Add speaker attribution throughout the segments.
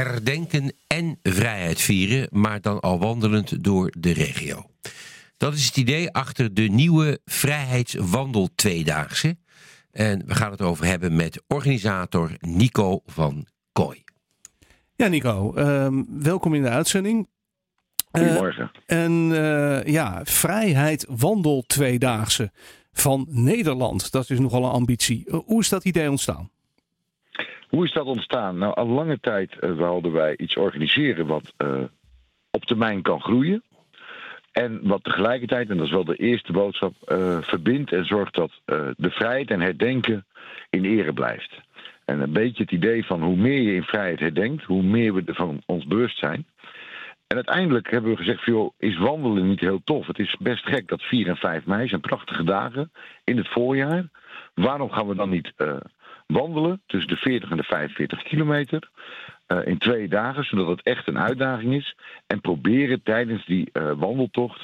Speaker 1: herdenken en vrijheid vieren, maar dan al wandelend door de regio. Dat is het idee achter de nieuwe Vrijheidswandel Tweedaagse. En we gaan het over hebben met organisator Nico van Kooi.
Speaker 2: Ja, Nico, welkom in de uitzending.
Speaker 3: Goedemorgen.
Speaker 2: Vrijheid Wandel Tweedaagse van Nederland. Dat is nogal een ambitie. Hoe is dat idee ontstaan?
Speaker 3: Hoe is dat ontstaan? Nou, al lange tijd wilden wij iets organiseren wat op termijn kan groeien. En wat tegelijkertijd, en dat is wel de eerste boodschap, verbindt en zorgt dat de vrijheid en herdenken in ere blijft. En een beetje het idee van hoe meer je in vrijheid herdenkt, hoe meer we van ons bewust zijn. En uiteindelijk hebben we gezegd, joh, is wandelen niet heel tof? Het is best gek dat 4 en 5 mei zijn prachtige dagen in het voorjaar. Waarom gaan we dan niet wandelen tussen de 40 en de 45 kilometer in 2 dagen, zodat het echt een uitdaging is. En proberen tijdens die wandeltocht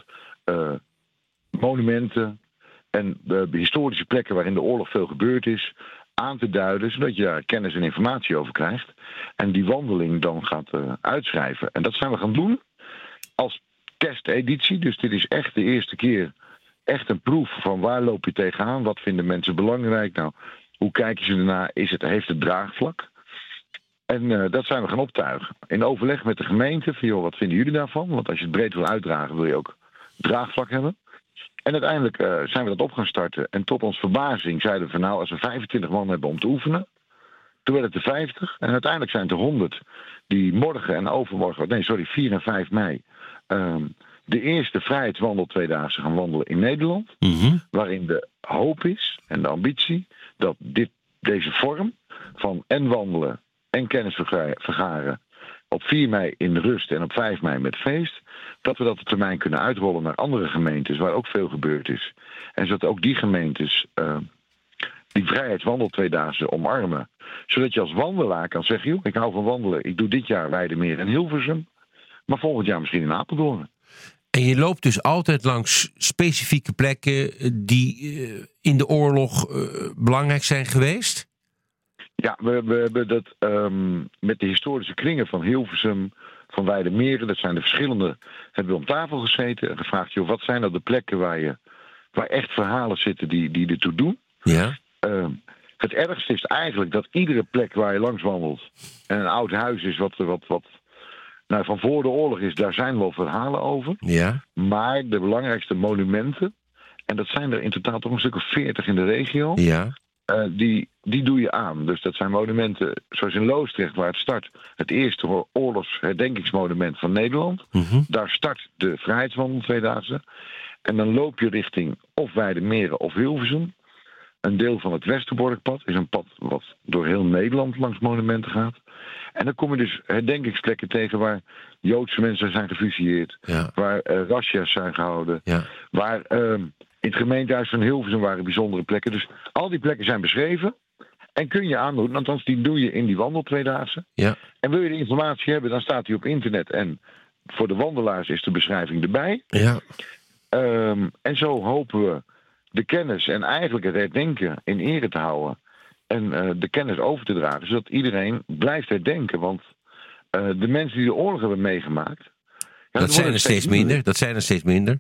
Speaker 3: monumenten en historische plekken waarin de oorlog veel gebeurd is aan te duiden, zodat je daar kennis en informatie over krijgt. En die wandeling dan gaat uitschrijven. En dat zijn we gaan doen als testeditie. Dus dit is echt de eerste keer echt een proef van waar loop je tegenaan, wat vinden mensen belangrijk. Nou, hoe kijken ze ernaar? Heeft het draagvlak? En dat zijn we gaan optuigen. In overleg met de gemeente, van joh, wat vinden jullie daarvan? Want als je het breed wil uitdragen, wil je ook draagvlak hebben. En uiteindelijk zijn we dat op gaan starten. En tot ons verbazing zeiden we van nou, als we 25 man hebben om te oefenen. Toen werd het er 50. En uiteindelijk zijn het er 100 die morgen en overmorgen, 4 en 5 mei... de eerste Vrijheidswandel Tweedaagse gaan wandelen in Nederland. Mm-hmm. Waarin de hoop is en de ambitie dat deze vorm van en wandelen en kennis vergaren op 4 mei in rust en op 5 mei met feest, dat we dat op termijn kunnen uitrollen naar andere gemeentes waar ook veel gebeurd is. En zodat ook die gemeentes die Vrijheidswandel Tweedaagse omarmen. Zodat je als wandelaar kan zeggen, joh, ik hou van wandelen. Ik doe dit jaar Weidemeer en Hilversum, maar volgend jaar misschien in Apeldoorn.
Speaker 1: En je loopt dus altijd langs specifieke plekken die in de oorlog belangrijk zijn geweest?
Speaker 3: Ja, we hebben dat met de historische kringen van Hilversum, van Weidemeer, dat zijn de verschillende, hebben we om tafel gezeten en gevraagd, joh, wat zijn nou de plekken waar echt verhalen zitten die ertoe doen?
Speaker 1: Ja.
Speaker 3: Het ergste is eigenlijk dat iedere plek waar je langs wandelt en een oud huis is wat van voor de oorlog is, daar zijn wel verhalen over. Ja. Maar de belangrijkste monumenten, en dat zijn er in totaal toch een stuk of 40 in de regio, ja. Die doe je aan. Dus dat zijn monumenten zoals in Loosdrecht, waar het start, het eerste oorlogsherdenkingsmonument van Nederland. Mm-hmm. Daar start de Vrijheidswandel Tweedaagse. En dan loop je richting of Weidemeren of Hilversum. Een deel van het Westerborkpad is een pad wat door heel Nederland langs monumenten gaat. En dan kom je dus herdenkingsplekken tegen waar Joodse mensen zijn gefusilleerd. Ja. Waar razzia's zijn gehouden. Ja. Waar in het gemeentehuis van Hilversum waren bijzondere plekken. Dus al die plekken zijn beschreven. En kun je aandoen, althans die doe je in die wandel Tweedaagse. Ja. En wil je de informatie hebben, dan staat die op internet. En voor de wandelaars is de beschrijving erbij. Ja. En zo hopen we de kennis en eigenlijk het herdenken in ere te houden. En de kennis over te dragen, zodat iedereen blijft herdenken. Want de mensen die de oorlog hebben meegemaakt,
Speaker 1: dat zijn er steeds minder. Dat zijn er steeds minder.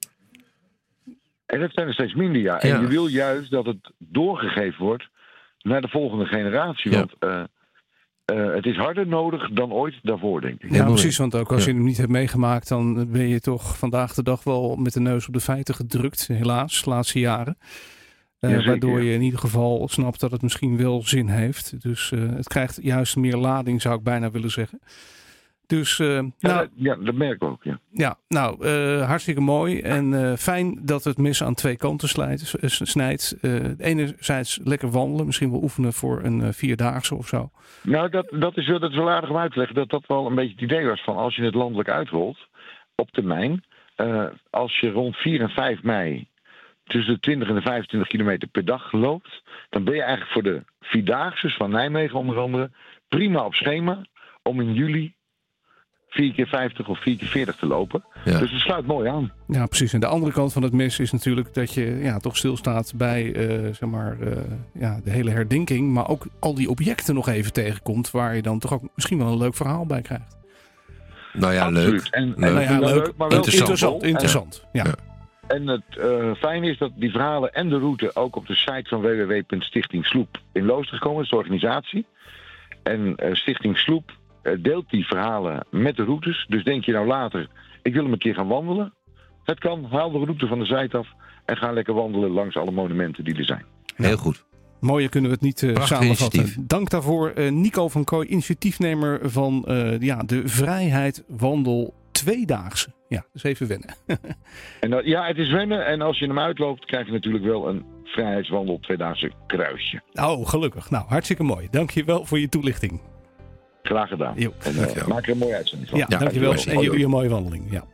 Speaker 3: En dat zijn er steeds minder, ja. En je wil juist dat het doorgegeven wordt naar de volgende generatie. Ja. Want het is harder nodig dan ooit daarvoor, denk ik.
Speaker 2: Ja, precies. Want ook als je hem niet hebt meegemaakt, dan ben je toch vandaag de dag wel met de neus op de feiten gedrukt. Helaas, de laatste jaren. Waardoor je in ieder geval snapt dat het misschien wel zin heeft. Dus het krijgt juist meer lading, zou ik bijna willen zeggen. Dus,
Speaker 3: dat merk ik ook, ja.
Speaker 2: Ja, nou, hartstikke mooi. En fijn dat het mes aan 2 kanten snijdt. Enerzijds lekker wandelen, misschien wel oefenen voor een 4-daagse of zo.
Speaker 3: Nou, dat is wel aardig om uit te leggen. Dat wel een beetje het idee was van als je het landelijk uitrolt, op termijn. Als je rond 4 en 5 mei tussen de 20 en de 25 kilometer per dag loopt, dan ben je eigenlijk voor de 4-daagses van Nijmegen onder andere prima op schema om in juli 4x50 of 4x40 te lopen.
Speaker 1: Ja.
Speaker 3: Dus het sluit mooi aan.
Speaker 2: Ja, precies. En de andere kant van het mes is natuurlijk dat je toch stilstaat bij de hele herdenking. Maar ook al die objecten nog even tegenkomt waar je dan toch ook misschien wel een leuk verhaal bij krijgt.
Speaker 1: Nou ja,
Speaker 3: Absoluut.
Speaker 1: leuk.
Speaker 3: Maar wel
Speaker 2: Interessant. Ja.
Speaker 3: En het fijne is dat die verhalen en de route ook op de site van www.Stichting Sloep in Loosdrecht komen. Dat is de organisatie. En Stichting Sloep deelt die verhalen met de routes. Dus denk je nou later, ik wil hem een keer gaan wandelen. Het kan, haal de route van de site af en ga lekker wandelen langs alle monumenten die er zijn.
Speaker 1: Heel goed.
Speaker 2: Mooier kunnen we het niet samenvatten. Initiatief. Dank daarvoor Nico van Kooi, initiatiefnemer van de Vrijheid Wandel Tweedaagse. Ja, dus even wennen.
Speaker 3: En het is wennen. En als je hem uitloopt, krijg je natuurlijk wel een Vrijheidswandel Tweedaagse kruisje.
Speaker 2: Oh, gelukkig. Nou, hartstikke mooi. Dank je wel voor je toelichting.
Speaker 3: Graag gedaan.
Speaker 2: Jo,
Speaker 3: maak er een mooie uitzending van.
Speaker 2: Ja, dankjewel. En jullie een mooie wandeling. Ja.